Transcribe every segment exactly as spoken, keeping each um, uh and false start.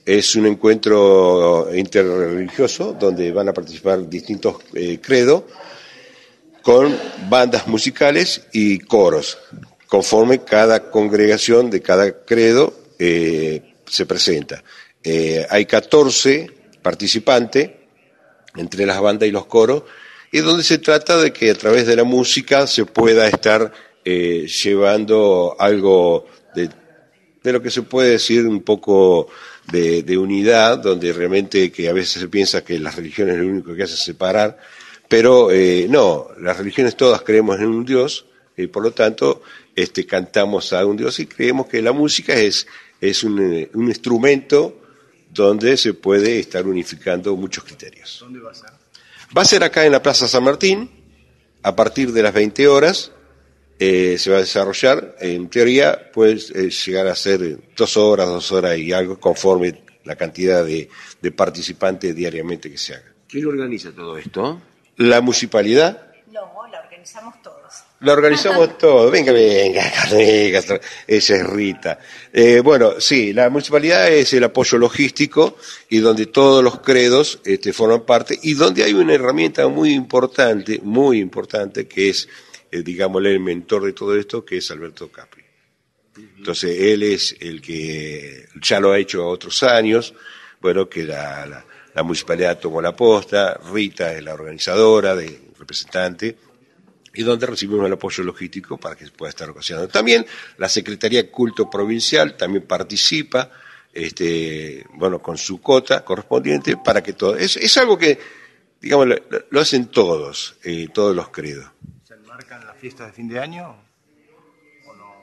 es un encuentro interreligioso donde van a participar distintos eh, credos con bandas musicales y coros, conforme cada congregación de cada credo eh, se presenta. Eh, hay catorce participantes entre las bandas y los coros, y donde se trata de que a través de la música se pueda estar eh, llevando algo de, de lo que se puede decir un poco de, de unidad, donde realmente que a veces se piensa que las religiones lo único que hace es separar, pero eh, no, las religiones todas creemos en un Dios, y por lo tanto este, cantamos a un Dios y creemos que la música es, es un, un instrumento donde se puede estar unificando muchos criterios. ¿Dónde va a ser? Va a ser acá en la Plaza San Martín, a partir de las veinte horas, eh, se va a desarrollar, en teoría puede eh, llegar a ser dos horas, dos horas y algo, conforme la cantidad de, de participantes diariamente que se haga. ¿Quién organiza todo esto? La municipalidad. No, la organizamos todos. La organizamos todo. Venga, venga, venga, esa es Rita. Eh, bueno, sí, la municipalidad es el apoyo logístico y donde todos los credos este, forman parte y donde hay una herramienta muy importante, muy importante, que es, eh, digámosle, el mentor de todo esto, que es Alberto Capri. Entonces, él es el que ya lo ha hecho otros años, bueno, que la, la, la municipalidad tomó la posta, Rita es la organizadora, de, representante, y donde recibimos el apoyo logístico para que se pueda estar ocasionando. También la Secretaría de Culto Provincial también participa, este, bueno, con su cota correspondiente para que todo... Es, es algo que, digamos, lo, lo hacen todos, eh, todos los credos. ¿Se enmarcan las fiestas de fin de año? ¿O no?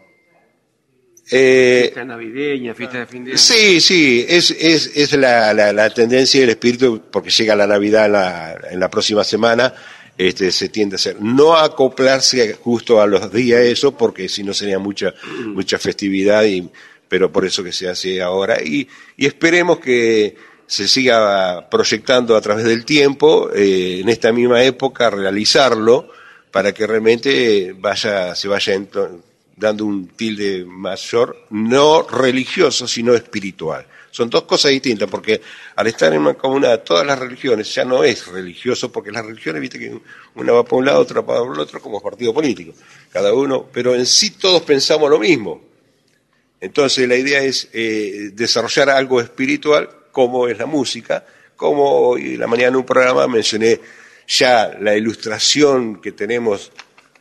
Eh, Fiesta navideña, fiesta de fin de año. Sí, sí, es, es, es la, la, la tendencia del espíritu, porque llega la Navidad en la, en la próxima semana. Este, se tiende a hacer, no a acoplarse justo a los días eso, porque si no sería mucha, mucha festividad, y, pero por eso que se hace ahora, y, y esperemos que se siga proyectando a través del tiempo, eh, en esta misma época, realizarlo, para que realmente vaya, se vaya ento- dando un tilde mayor, no religioso, sino espiritual. Son dos cosas distintas, porque al estar en una comunidad, todas las religiones ya no es religioso, porque las religiones, viste que una va para un lado, otra para el otro, como partido político, cada uno, pero en sí todos pensamos lo mismo. Entonces la idea es eh, desarrollar algo espiritual, como es la música, como hoy en la mañana en un programa mencioné ya la ilustración que tenemos,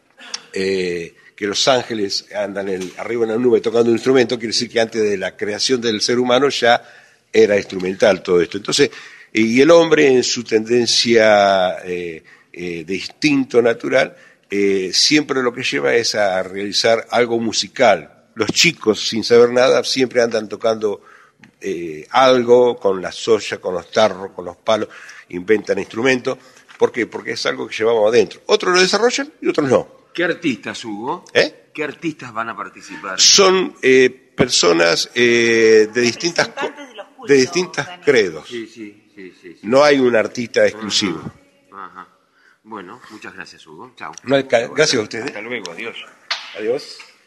eh, que los ángeles andan en, arriba en la nube tocando un instrumento, quiere decir que antes de la creación del ser humano ya era instrumental todo esto. Entonces, y el hombre en su tendencia eh, eh, de instinto natural, eh, siempre lo que lleva es a realizar algo musical. Los chicos, sin saber nada, siempre andan tocando eh, algo con la soya, con los tarros, con los palos, inventan instrumentos. ¿Por qué? Porque es algo que llevamos adentro. Otros lo desarrollan y otros no. ¿Qué artistas, Hugo? ¿Eh? ¿Qué artistas van a participar? Son eh, personas eh, de distintas co- Representantes de los cultos, de distintas Daniel. credos. Sí, sí, sí, sí, sí. No hay un artista exclusivo. Ajá. Bueno, muchas gracias, Hugo. Chao. No, ca- gracias a ustedes. Hasta luego, adiós. Adiós.